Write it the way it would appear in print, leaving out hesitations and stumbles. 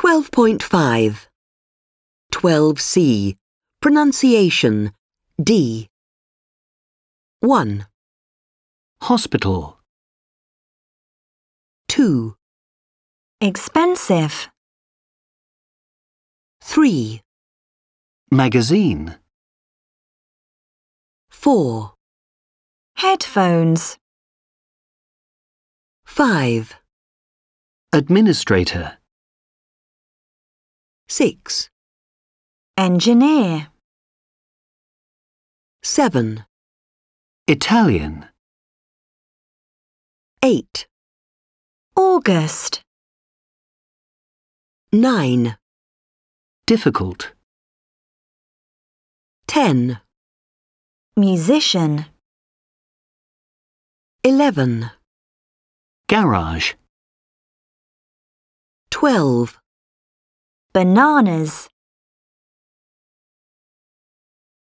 12.5 12C Pronunciation D 1, Hospital. 2, Expensive. 3, Magazine. 4, Headphones. 5, Administrator. 6, Engineer. 7, Italian. 8, August. 9, Difficult. 10, Musician. 11, Garage. 12, Bananas.